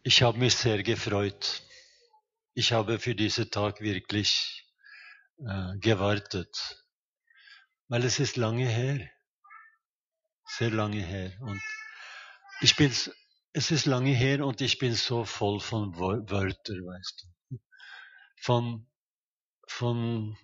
Ich habe mich sehr gefreut. Ich habe für diesen Tag wirklich gewartet, weil es ist lange her, sehr lange her. Und ich bin, es ist lange her und ich bin so voll von Wörtern, weißt du, von, von,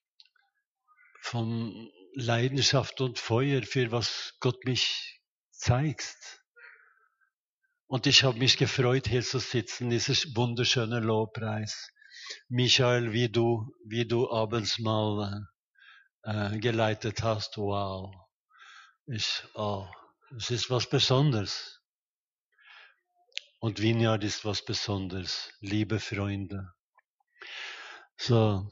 von Leidenschaft und Feuer für was Gott mich zeigt. Und ich habe mich gefreut, hier zu sitzen, dieser wunderschöne Lobpreis. Michael, wie du abends mal geleitet hast, wow. Es ist was Besonderes. Und Vineyard ist was Besonderes, liebe Freunde. So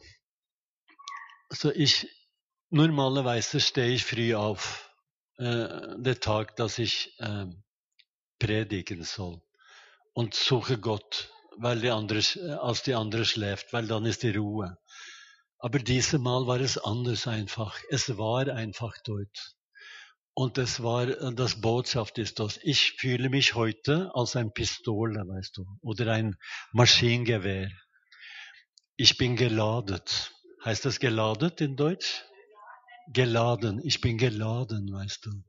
normalerweise stehe ich früh auf, der Tag, dass ich predigen soll und suche Gott, als die andere schläft, weil dann ist die Ruhe. Aber dieses Mal war es anders einfach. Es war einfach dort. Und das Botschaft ist das. Ich fühle mich heute als ein Pistole, weißt du, oder ein Maschinengewehr. Ich bin geladet. Heißt das geladet in Deutsch? Geladen. Ich bin geladen, weißt du.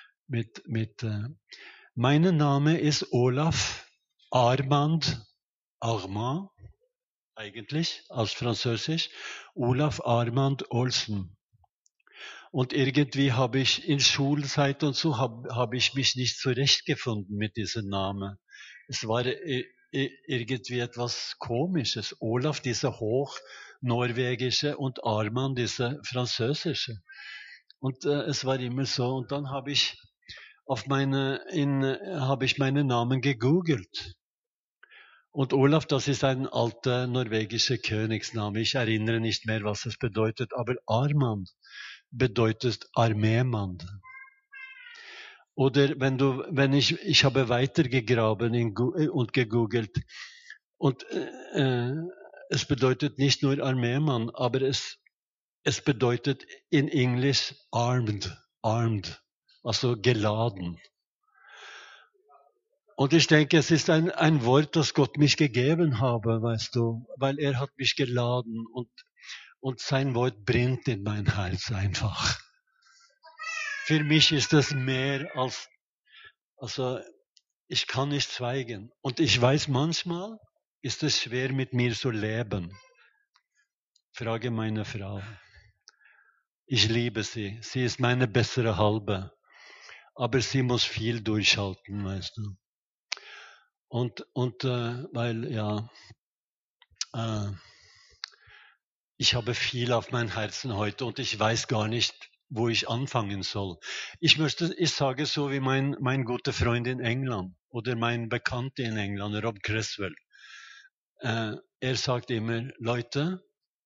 Mein Name ist Olaf Armand, eigentlich, als Französisch. Olaf Armand Olsen. Und irgendwie habe ich in Schulzeit und so hab ich mich nicht zurechtgefunden mit diesem Namen. Es war irgendwie etwas Komisches. Olaf, dieser hochnorwegische, und Armand, dieser französische. Und es war immer so. Und dann habe ich meinen Namen gegoogelt. Und Olaf, das ist ein alter norwegischer Königsname. Ich erinnere nicht mehr, was es bedeutet. Aber Armand bedeutet Armeemann. Oder ich habe weitergegraben und gegoogelt. Und es bedeutet nicht nur Armeemann, aber es bedeutet in Englisch armed, also geladen. Und ich denke, es ist ein Wort, das Gott mich gegeben habe, weißt du, weil er hat mich geladen und sein Wort brennt in mein Hals einfach. Für mich ist das mehr also ich kann nicht schweigen. Und ich weiß, manchmal ist es schwer, mit mir zu leben. Frage meine Frau. Ich liebe sie. Sie ist meine bessere Halbe. Aber sie muss viel durchhalten, weißt du. Ich habe viel auf mein Herzen heute und ich weiß gar nicht, wo ich anfangen soll. Ich sage so wie mein guter Freund in England oder mein Bekannter in England, Rob Creswell. Er sagt immer, Leute,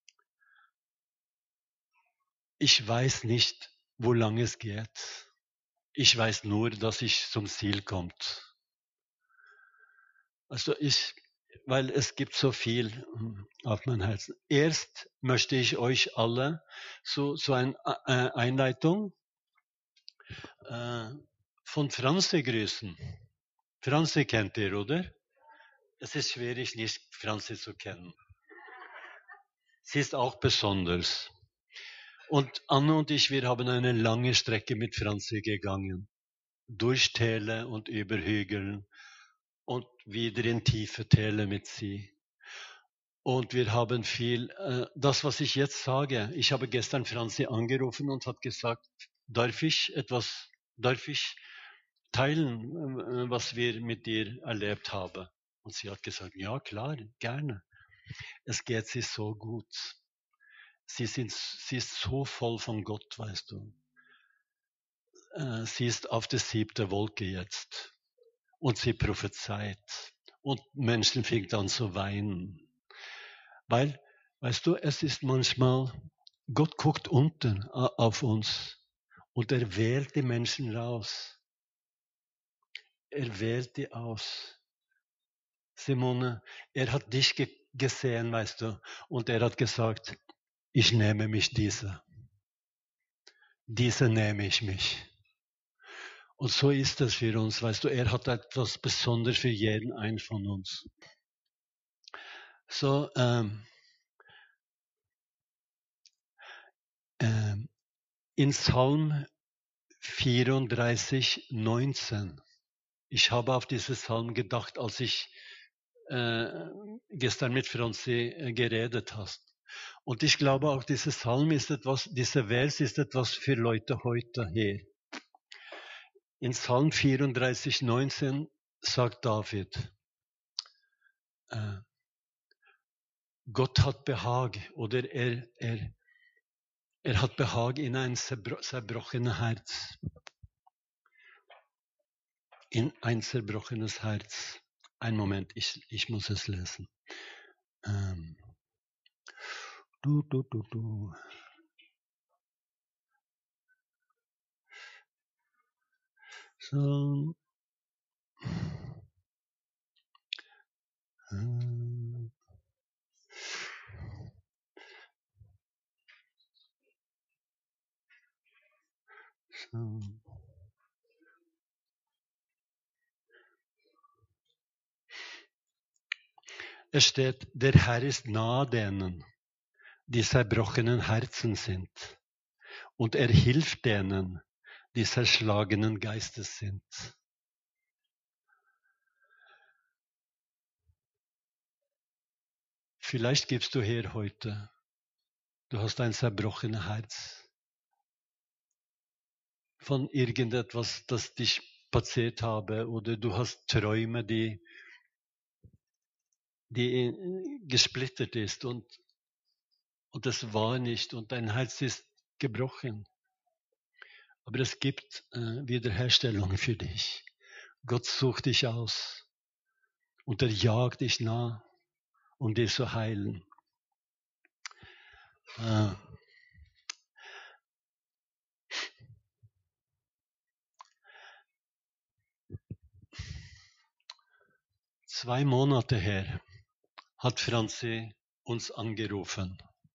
ich weiß nicht, wo lang es geht. Ich weiß nur, dass ich zum Ziel kommt. Also weil es gibt so viel auf mein Herzen. Erst möchte ich euch alle so eine Einleitung von Franzi grüßen. Franzi kennt ihr, oder? Es ist schwierig, nicht Franzi zu kennen. Sie ist auch besonders. Und Anne und ich, wir haben eine lange Strecke mit Franzi gegangen. Durch Täler und über Hügel und wieder in tiefe Täler mit sie. Und wir haben das, was ich jetzt sage, ich habe gestern Franzi angerufen und hat gesagt, darf ich teilen, was wir mit dir erlebt haben? Und sie hat gesagt, ja klar, gerne. Es geht sie so gut. Sie ist so voll von Gott, weißt du. Sie ist auf der 7. Wolke jetzt. Und sie prophezeit. Und Menschen fingen an zu weinen. Weil, weißt du, es ist manchmal, Gott guckt unten auf uns und er wählt die Menschen raus. Er wählt die aus. Simone, er hat dich gesehen, weißt du, und er hat gesagt, ich nehme mich dieser. Dieser nehme ich mich. Und so ist es für uns, weißt du, er hat etwas Besonderes für jeden einen von uns. So, in Psalm 34, 19. Ich habe auf dieses Psalm gedacht, als ich gestern mit Franzi geredet hast. Und ich glaube auch, dieser Psalm ist etwas, dieser Vers ist etwas für Leute heute hier. In Psalm 34, 19 sagt David, Gott hat Behag, oder er hat Behag in ein zerbrochenes Herz. In ein zerbrochenes Herz. Einen Moment, ich muss es lesen. So. So. Es steht, der Herr ist nahe denen, die zerbrochenen Herzen sind. Und er hilft denen, die zerschlagenen Geistes sind. Vielleicht gibst du her heute, du hast ein zerbrochenes Herz von irgendetwas, das dich passiert habe, oder du hast Träume, die gesplittert ist und das war nicht und dein Herz ist gebrochen. Aber es gibt Wiederherstellung für dich. Gott sucht dich aus und er jagt dich nach, um dich zu heilen. 2 Monate her hat Franzi uns angerufen.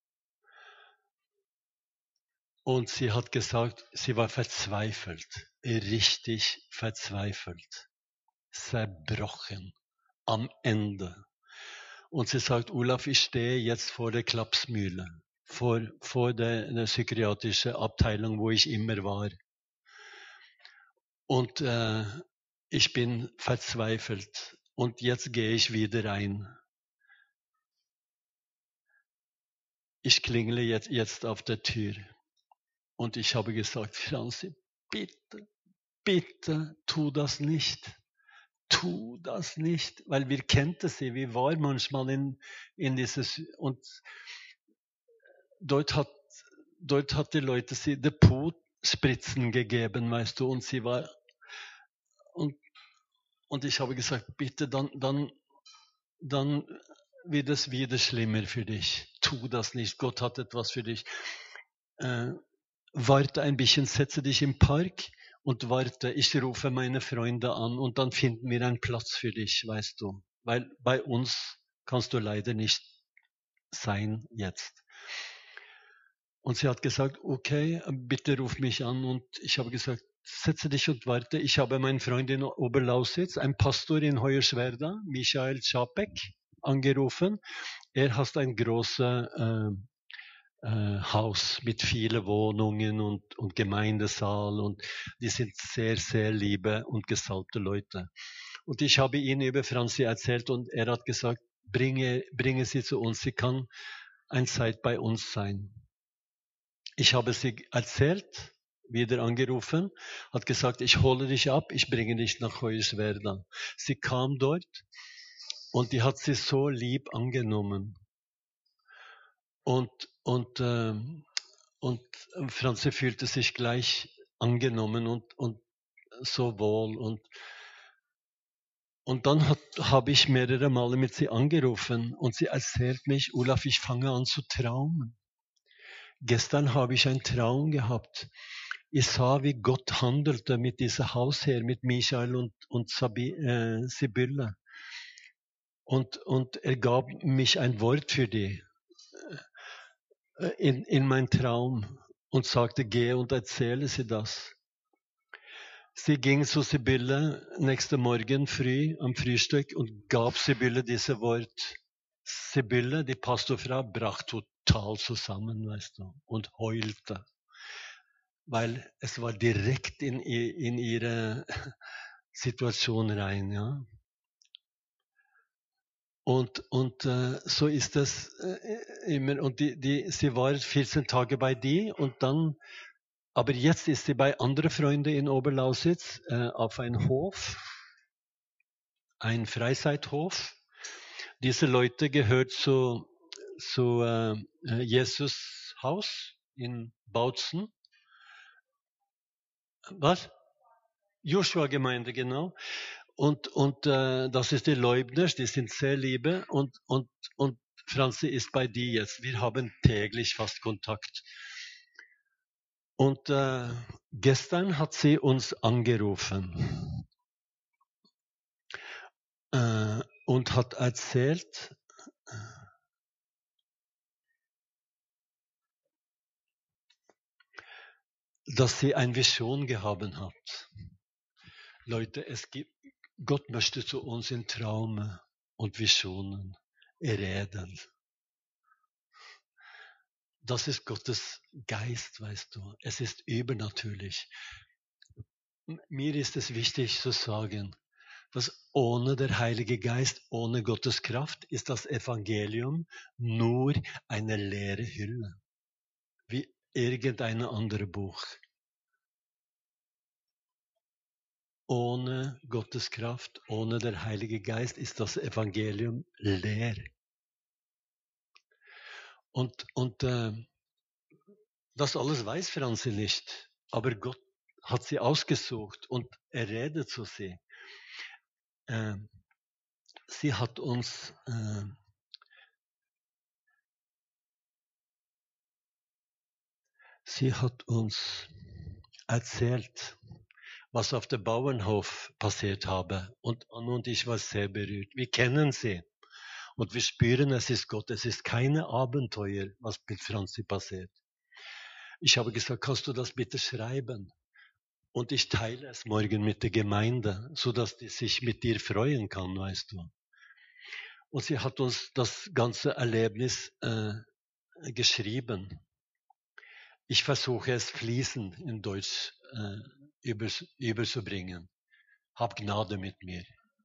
Und sie hat gesagt, sie war verzweifelt, richtig verzweifelt, zerbrochen, am Ende. Und sie sagt, Olaf, ich stehe jetzt vor der Klapsmühle, vor der psychiatrischen Abteilung, wo ich immer war. Und ich bin verzweifelt und jetzt gehe ich wieder rein. Ich klingle jetzt auf der Tür. Und ich habe gesagt, Franzi, bitte, bitte, tu das nicht. Tu das nicht, weil wir kannten sie. Wir waren manchmal in dieses, und dort hat die Leute sie Depotspritzen gegeben, weißt du, und sie war, und ich habe gesagt, bitte, dann wird es wieder schlimmer für dich. Tu das nicht. Gott hat etwas für dich. Warte ein bisschen, setze dich im Park und warte. Ich rufe meine Freunde an und dann finden wir einen Platz für dich, weißt du. Weil bei uns kannst du leider nicht sein jetzt. Und sie hat gesagt, okay, bitte ruf mich an. Und ich habe gesagt, setze dich und warte. Ich habe meinen Freund in Oberlausitz, ein Pastor in Hoyerswerda, Michael Czapek, angerufen. Er hat ein großes Haus mit vielen Wohnungen und Gemeindesaal und die sind sehr, sehr liebe und gesalbte Leute. Und ich habe ihnen über Franzi erzählt und er hat gesagt, bringe sie zu uns, sie kann eine Zeit bei uns sein. Ich habe sie erzählt, wieder angerufen, hat gesagt, ich hole dich ab, ich bringe dich nach Hoyerswerda. Sie kam dort und die hat sie so lieb angenommen. Und Franzi fühlte sich gleich angenommen und so wohl. Und dann habe ich mehrere Male mit sie angerufen und sie erzählt mich, Olaf, ich fange an zu träumen. Gestern habe ich einen Traum gehabt. Ich sah, wie Gott handelte mit diesem Hausherr, mit Michael und Sibylle. Und er gab mich ein Wort für die in mein Traum und sagte, geh und erzähle sie das. Sie ging zu Sibylle nächsten Morgen früh am Frühstück und gab Sibylle diese Wort. Sibylle, die Pastorfrau, brach total zusammen, weißt du, und heulte, weil es war direkt in ihre Situation rein, ja. Und so ist das immer. Und sie war 14 Tage bei dir und dann, aber jetzt ist sie bei anderen Freunden in Oberlausitz auf einem Hof, ein Freizeithof. Diese Leute gehört zu Jesus Haus in Bautzen. Was? Joshua Gemeinde, genau. Und das ist die Leubners, die sind sehr liebe und Franzi ist bei dir jetzt. Wir haben täglich fast Kontakt. Und gestern hat sie uns angerufen und hat erzählt, dass sie eine Vision gehabt hat. Leute, Gott möchte zu uns in Traumen und Visionen reden. Das ist Gottes Geist, weißt du. Es ist übernatürlich. Mir ist es wichtig zu sagen, dass ohne der Heilige Geist, ohne Gottes Kraft, ist das Evangelium nur eine leere Hülle. Wie irgendein anderes Buch. Ohne Gottes Kraft, ohne der Heilige Geist ist das Evangelium leer. Und das alles weiß Franzi nicht. Aber Gott hat sie ausgesucht und er redet zu sie. Sie hat uns erzählt, was auf dem Bauernhof passiert habe. Und Anna und ich waren sehr berührt. Wir kennen sie. Und wir spüren, es ist Gott. Es ist keine Abenteuer, was mit Franzi passiert. Ich habe gesagt, kannst du das bitte schreiben? Und ich teile es morgen mit der Gemeinde, so dass die sich mit dir freuen kann, weißt du. Und sie hat uns das ganze Erlebnis geschrieben. Ich versuche es fließend in Deutsch überzubringen. Hab Gnade mit mir.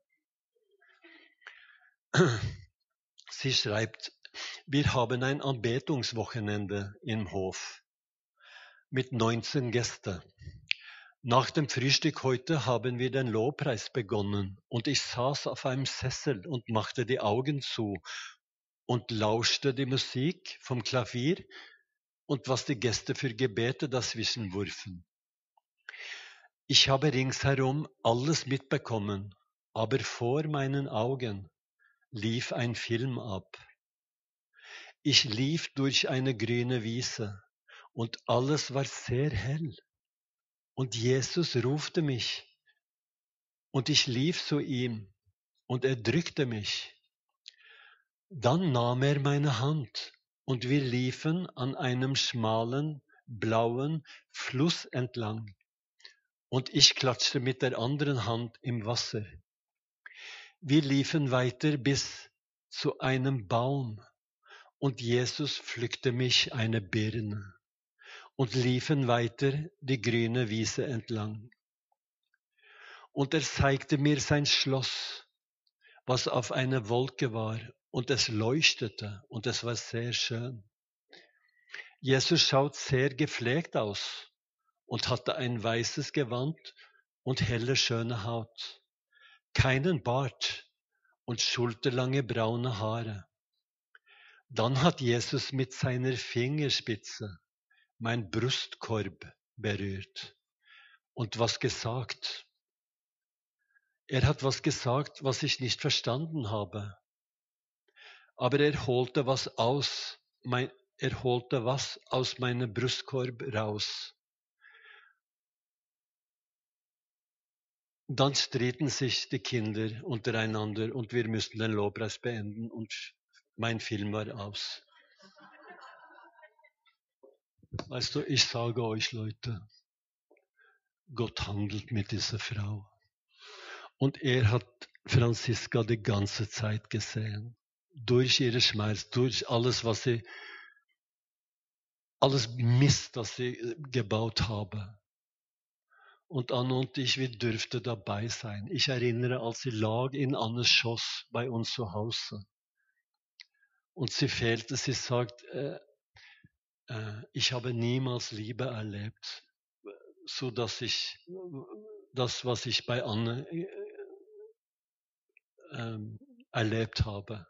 Sie schreibt, wir haben ein Anbetungswochenende im Hof mit 19 Gästen. Nach dem Frühstück heute haben wir den Lobpreis begonnen und ich saß auf einem Sessel und machte die Augen zu und lauschte die Musik vom Klavier und was die Gäste für Gebete dazwischen wurfen. Ich habe ringsherum alles mitbekommen, aber vor meinen Augen lief ein Film ab. Ich lief durch eine grüne Wiese und alles war sehr hell. Und Jesus rufte mich und ich lief zu ihm und er drückte mich. Dann nahm er meine Hand und wir liefen an einem schmalen, blauen Fluss entlang und ich klatschte mit der anderen Hand im Wasser. Wir liefen weiter bis zu einem Baum und Jesus pflückte mich eine Birne und liefen weiter die grüne Wiese entlang. Und er zeigte mir sein Schloss, was auf einer Wolke war, und es leuchtete, und es war sehr schön. Jesus schaut sehr gepflegt aus und hatte ein weißes Gewand und helle, schöne Haut, keinen Bart und schulterlange braune Haare. Dann hat Jesus mit seiner Fingerspitze mein Brustkorb berührt und was gesagt. Er hat was gesagt, was ich nicht verstanden habe. Aber er holte was aus meinem Brustkorb raus. Dann stritten sich die Kinder untereinander und wir müssten den Lobpreis beenden und mein Film war aus. Weißt du, ich sage euch Leute, Gott handelt mit dieser Frau. Und er hat Franziska die ganze Zeit gesehen. Durch ihre Schmerz, durch alles, alles Mist, das sie gebaut habe. Und Anna und ich, wir dürften dabei sein. Ich erinnere, als sie lag in Annes Schoß bei uns zu Hause. Und sie fehlte, sie sagt, ich habe niemals Liebe erlebt, so dass ich das, was ich bei Anne erlebt habe.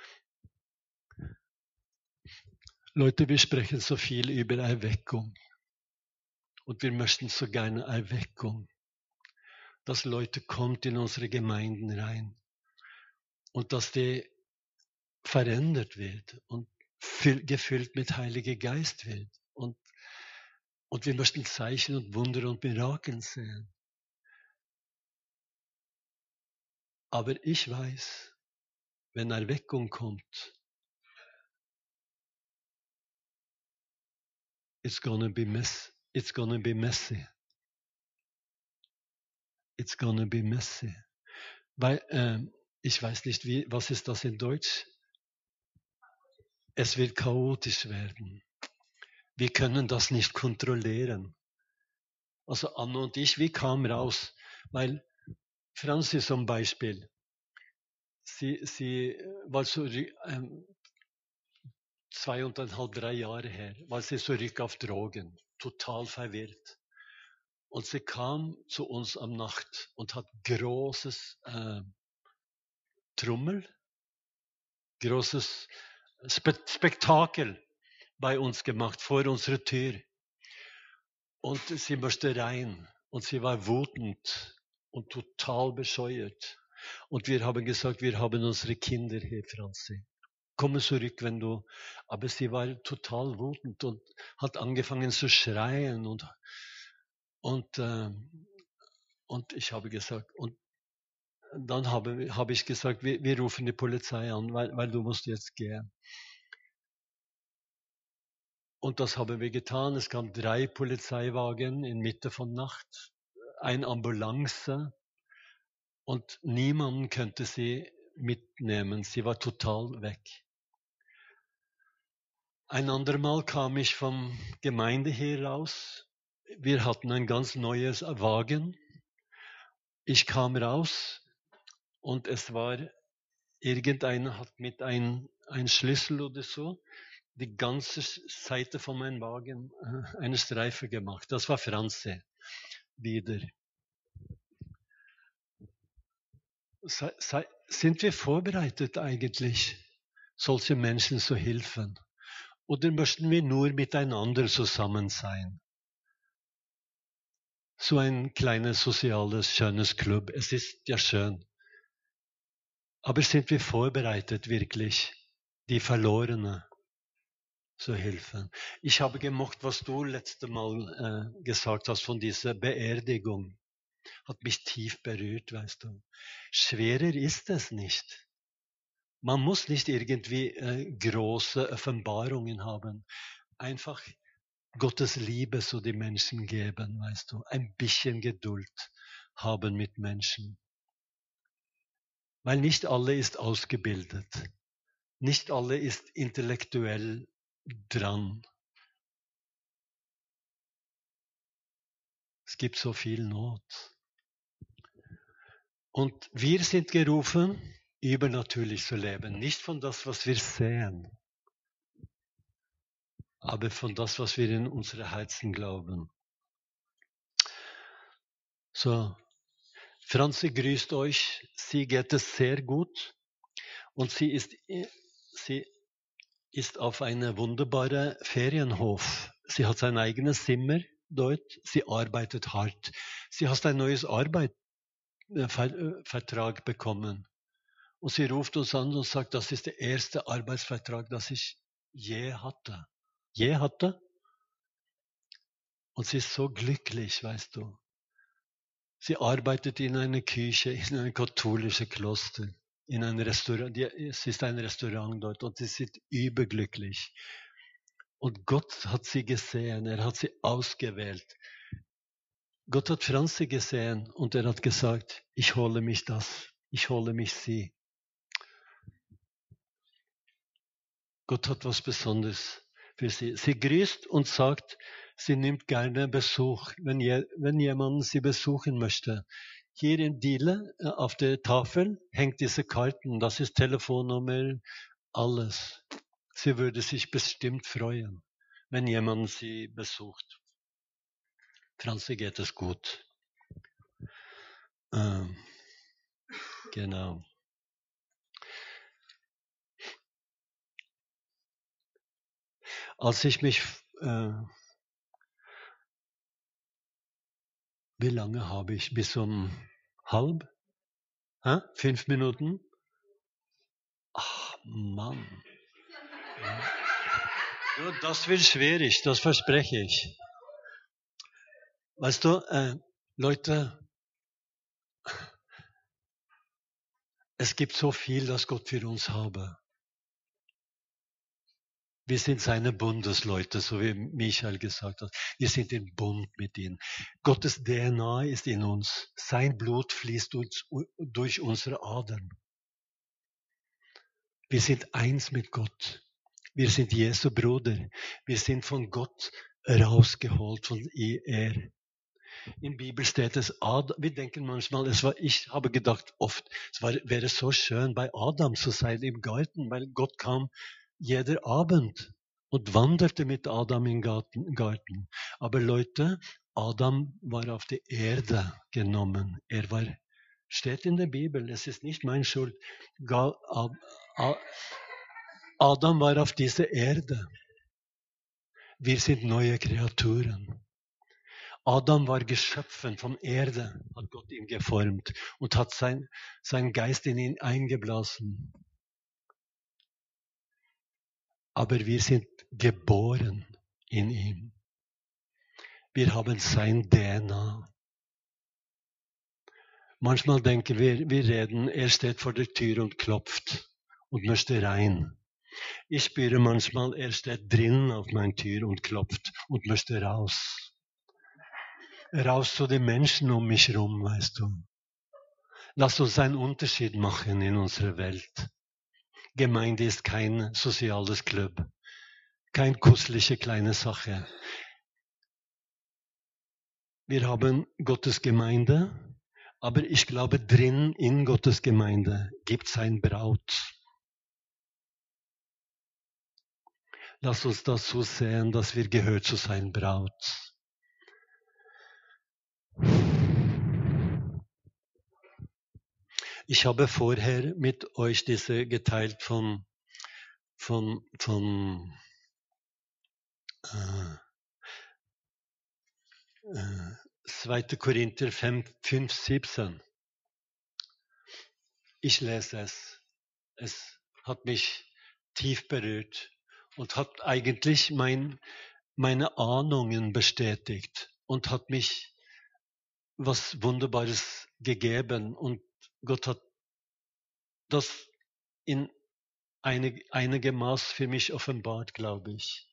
Leute, wir sprechen so viel über Erweckung. Und wir möchten so gerne Erweckung. Dass Leute kommt in unsere Gemeinden rein. Und dass die verändert wird und gefüllt mit Heiliger Geist wird. Und wir möchten Zeichen und Wunder und Mirakel sehen. Aber ich weiß, wenn Erweckung kommt, it's gonna be messy. It's gonna be messy. It's gonna be messy. Weil, ich weiß nicht, was ist das in Deutsch? Es wird chaotisch werden. Wir können das nicht kontrollieren. Also Anna und ich, wir kamen raus, weil Franzi zum Beispiel, sie war so 2,5, 3 Jahre her, war sie zurück auf Drogen, total verwirrt. Und sie kam zu uns am Nacht und hat großes Trommel, großes Spektakel bei uns gemacht, vor unserer Tür. Und sie möchte rein. Und sie war wütend und total bescheuert. Und wir haben gesagt, wir haben unsere Kinder hier, Franzi. Komm zurück, wenn du... Aber sie war total wütend und hat angefangen zu schreien. Und ich habe gesagt, und dann habe ich gesagt, wir rufen die Polizei an, weil du musst jetzt gehen. Und das haben wir getan. Es kamen 3 Polizeiwagen in Mitte von Nacht, ein Ambulance und niemand könnte sie mitnehmen. Sie war total weg. Ein andermal kam ich vom Gemeinde hier raus. Wir hatten ein ganz neues Wagen. Ich kam raus und es war, irgendeiner hat mit ein Schlüssel oder so die ganze Seite von meinem Wagen eine Streife gemacht. Das war Franzi wieder. Sind wir vorbereitet eigentlich, solche Menschen zu helfen? Oder möchten wir nur miteinander zusammen sein? So ein kleines, soziales, schönes Club. Es ist ja schön. Aber sind wir vorbereitet, wirklich, die Verlorenen zu helfen? Ich habe gemocht, was du letztes Mal gesagt hast von dieser Beerdigung. Hat mich tief berührt, weißt du. Schwerer ist es nicht. Man muss nicht irgendwie große Offenbarungen haben. Einfach Gottes Liebe so die Menschen geben, weißt du. Ein bisschen Geduld haben mit Menschen. Weil nicht alle ist ausgebildet. Nicht alle ist intellektuell dran. Es gibt so viel Not. Und wir sind gerufen, übernatürlich zu leben. Nicht von das, was wir sehen, aber von das, was wir in unsere Herzen glauben. So, Franzi grüßt euch. Sie geht es sehr gut. Und sie ist auf einem wunderbaren Ferienhof. Sie hat sein eigenes Zimmer dort. Sie arbeitet hart. Sie hat ein neues Vertrag bekommen. Und sie ruft uns an und sagt, das ist der erste Arbeitsvertrag, das ich je hatte. Je hatte. Und sie ist so glücklich, weißt du. Sie arbeitet in einer Küche, in einem katholischen Kloster, in einem Restaurant. Es ist ein Restaurant dort und sie ist überglücklich. Und Gott hat sie gesehen, er hat sie ausgewählt. Gott hat Franzi gesehen und er hat gesagt, ich hole mich das, ich hole mich sie. Gott hat was Besonderes für sie. Sie grüßt und sagt, sie nimmt gerne Besuch, wenn jemand sie besuchen möchte. Hier in Diele auf der Tafel hängt diese Karten, das ist Telefonnummer, alles. Sie würde sich bestimmt freuen, wenn jemand sie besucht. Franzi geht es gut. Genau. Als ich mich, wie lange habe ich? Bis um halb? 5 Minuten? Ach, Mann. Ja, das wird schwierig, das verspreche ich. Weißt du, Leute, es gibt so viel, das Gott für uns habe. Wir sind seine Bundesleute, so wie Michael gesagt hat. Wir sind im Bund mit ihm. Gottes DNA ist in uns. Sein Blut fließt durch unsere Adern. Wir sind eins mit Gott. Wir sind Jesu Bruder. Wir sind von Gott rausgeholt, von er. In Bibel steht es, wir denken manchmal, ich habe gedacht oft, wäre so schön, bei Adam zu sein im Garten, weil Gott kam jeder Abend und wanderte mit Adam im Garten. Aber Leute, Adam war auf die Erde genommen. Steht in der Bibel, es ist nicht meine Schuld. Adam war auf dieser Erde. Wir sind neue Kreaturen. Adam war geschöpfen von Erde, hat Gott ihn geformt und hat sein Geist in ihn eingeblasen. Aber wir sind geboren in ihm. Wir haben sein DNA. Manchmal denken wir reden, er steht vor der Tür und klopft und möchte rein. Ich spüre manchmal, er steht drin auf meiner Tür und klopft und möchte raus. Raus zu den Menschen um mich herum, weißt du. Lass uns einen Unterschied machen in unserer Welt. Gemeinde ist kein soziales Club, keine kuschelige kleine Sache. Wir haben Gottes Gemeinde, aber ich glaube, drin in Gottes Gemeinde gibt es ein Braut. Lass uns das so sehen, dass wir gehört zu sein Braut. Ich habe vorher mit euch diese geteilt von 2. Korinther 5,17. Ich lese es. Es hat mich tief berührt und hat eigentlich meine Ahnungen bestätigt und hat mich was Wunderbares gegeben. Und Gott hat das in einigem Maß für mich offenbart, glaube ich.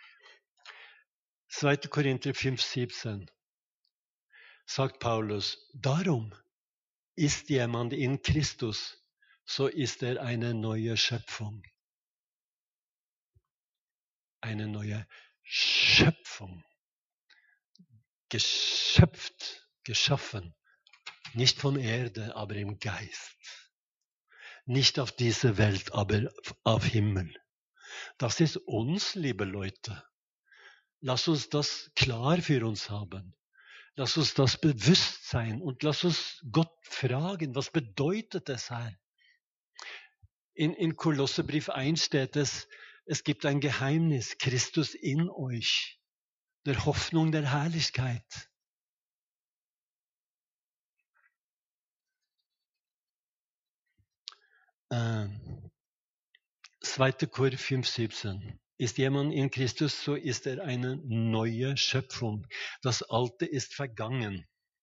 2. Korinther 5,17 sagt Paulus, darum ist jemand in Christus, so ist er eine neue Schöpfung. Eine neue Schöpfung. Geschöpft, geschaffen. Nicht von Erde, aber im Geist. Nicht auf diese Welt, aber auf Himmel. Das ist uns, liebe Leute. Lass uns das klar für uns haben. Lass uns das bewusst sein und lass uns Gott fragen, was bedeutet es, Herr? In Kolosserbrief 1 steht es gibt ein Geheimnis, Christus in euch, der Hoffnung der Herrlichkeit. Äh, 2. Kor 5,17. Ist jemand in Christus, so ist er eine neue Schöpfung. Das Alte ist vergangen.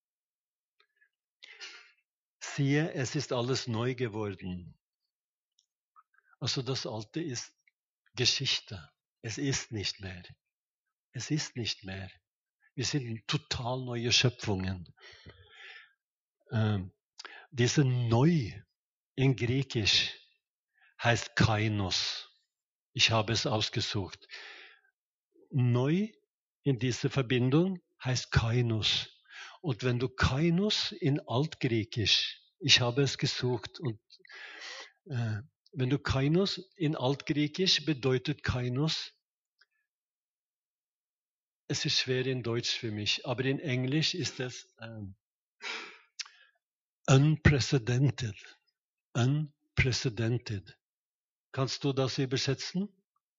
Siehe, es ist alles neu geworden. Also das Alte ist Geschichte. Es ist nicht mehr. Es ist nicht mehr. Wir sind total neue Schöpfungen. Diese neu in Griechisch heißt Kainos. Ich habe es ausgesucht. Neu in dieser Verbindung heißt Kainos. Und wenn du Kainos in Altgriechisch, ich habe es gesucht, und wenn du Kainos in Altgriechisch bedeutet Kainos, es ist schwer in Deutsch für mich, aber in Englisch ist es unprecedented. Unprecedented. Kannst du das übersetzen?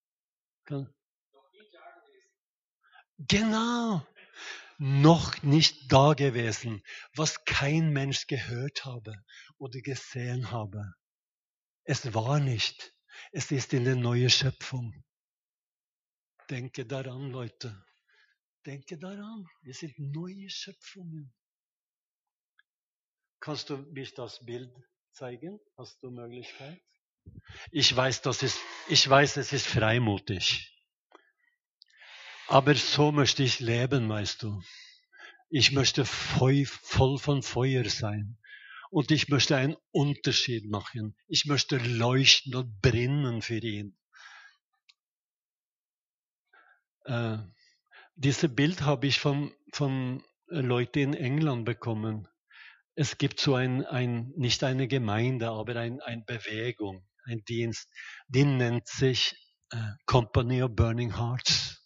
Genau. Noch nicht da gewesen, was kein Mensch gehört habe oder gesehen habe. Es war nicht. Es ist in der neuen Schöpfung. Denke daran, Leute. Denke daran. Wir sind neue Schöpfungen. Kannst du mich das Bild zeigen? Hast du Möglichkeit? Ich weiß, es ist freimutig. Aber so möchte ich leben, weißt du. Ich möchte voll von Feuer sein. Und ich möchte einen Unterschied machen. Ich möchte leuchten und brennen für ihn. Dieses Bild habe ich von Leuten in England bekommen. Es gibt so nicht eine Gemeinde, aber eine Bewegung, ein Dienst, die nennt sich Company of Burning Hearts.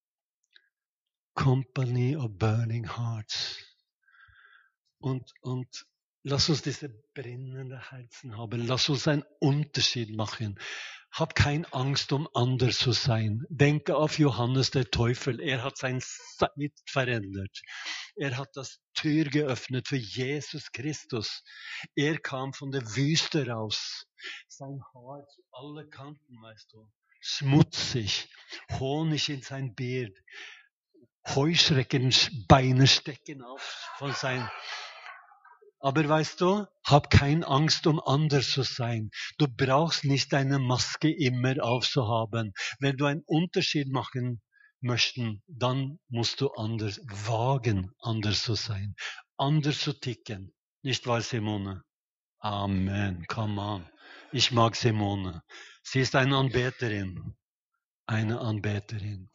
Company of Burning Hearts. Und lass uns diese brennenden Herzen haben. Lass uns einen Unterschied machen. Hab keine Angst, um anders zu sein. Denke auf Johannes der Täufer. Er hat sein Zeit verändert. Er hat das Tür geöffnet für Jesus Christus. Er kam von der Wüste raus. Sein Haar zu alle Kanten, weißt du. Schmutzig. Honig in sein Beard. Heuschreckenbeine stecken auf von sein. Aber weißt du, hab keine Angst, um anders zu sein. Du brauchst nicht deine Maske immer aufzuhaben. Wenn du einen Unterschied machen möchtest, dann musst du anders wagen, anders zu sein. Anders zu ticken. Nicht wahr, Simone? Amen. Come on. Ich mag Simone. Sie ist eine Anbeterin. Eine Anbeterin.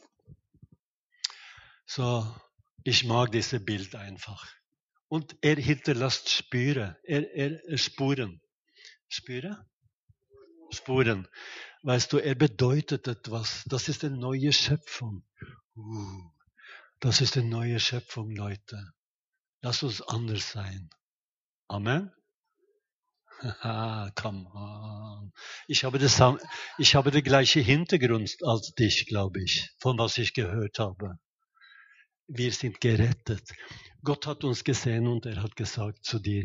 So, ich mag dieses Bild einfach. Und er hinterlässt Spuren. Spuren. Spuren. Weißt du, er bedeutet etwas. Das ist eine neue Schöpfung. Das ist eine neue Schöpfung, Leute. Lass uns anders sein. Amen. Come on. Ich habe den gleichen Hintergrund als dich, glaube ich, von was ich gehört habe. Wir sind gerettet. Gott hat uns gesehen und er hat gesagt zu dir,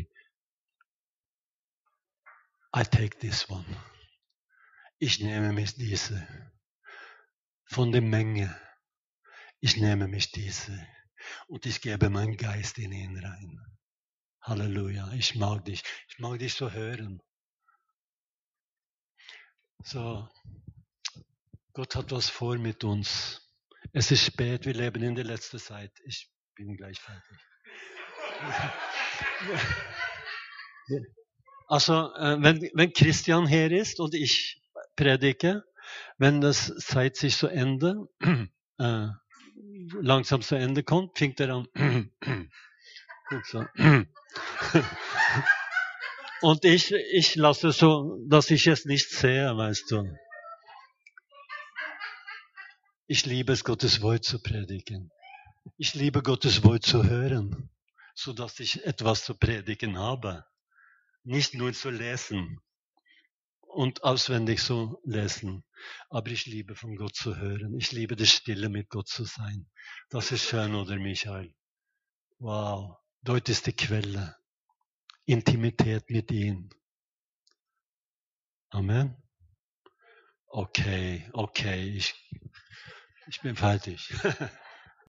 I take this one. Ich nehme mich diese. Von der Menge. Ich nehme mich diese. Und ich gebe meinen Geist in ihn rein. Halleluja. Ich mag dich. Ich mag dich so hören. So. Gott hat was vor mit uns. Es ist spät. Wir leben in der letzten Zeit. Ich bin gleich fertig. Also, wenn Christian hier ist und ich predike, wenn das Zeit sich zu Ende, langsam zu Ende kommt, fängt er an. So. Und ich lasse so, dass ich es nicht sehe, weißt du. Ich liebe es, Gottes Wort zu predigen. Ich liebe Gottes Wort zu hören, so dass ich etwas zu predigen habe. Nicht nur zu lesen und auswendig zu lesen. Aber ich liebe von Gott zu hören. Ich liebe die Stille mit Gott zu sein. Das ist schön, oder Michael? Wow. Dort ist die Quelle. Intimität mit ihm. Amen. Okay. Ich bin fertig.